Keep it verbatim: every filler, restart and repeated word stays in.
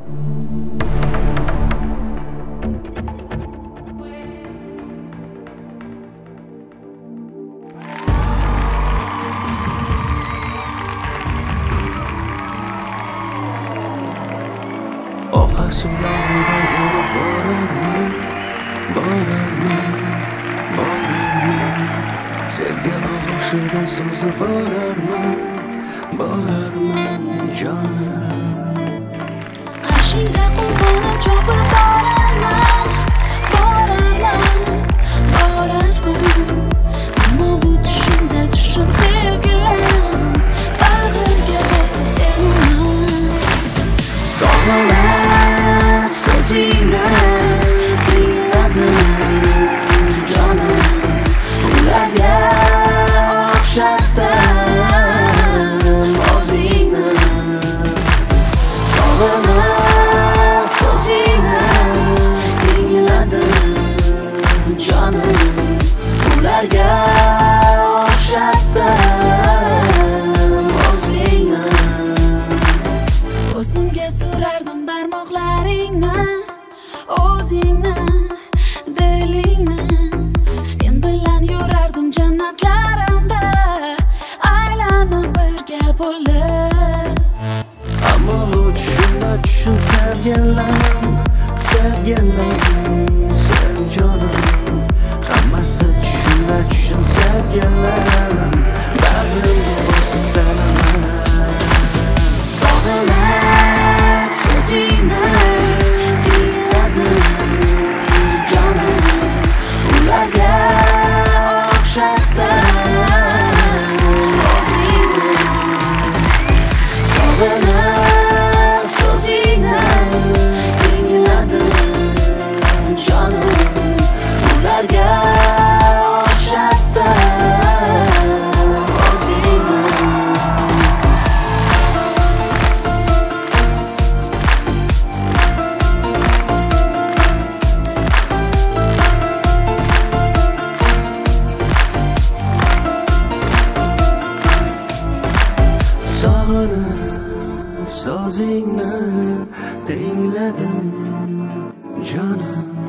Oqarsın yolda yurib borarman, borarman, borarman. Sevgi og'ushida suzib borarman, borarman jonim. Qarshingda quvonib chopib borarman, borarman, borarman. Ammo bu tushimda tushim sevgilim, bag'rimga bosib senaman. Sog'lab so'zingni tingladim jonim, ularga o'xshatdim o'zingni. Sog'lab so'zingni tingladim jonim, ularga o'xshatdim o'zingni. O'zimga so'rardim barmoqlaringni, o'zingni, dilingni. Sen bilan yurardim jannatlarimda, aylanib birga bo'lib. Ammo bu tushimda tushun sevgilim, sevgilim, sev jonim. Hammasi tushimda tushun sevgilim, bag'rimga bosib senaman. Sog'lab so'zingni tingladim jonim, ularga o'xshatdim o'zingni. Sog'lab so'zingni tingladim jonim, ularga o'xshatdim o'zingni. Sog'inib so'zingni tingladim jonim,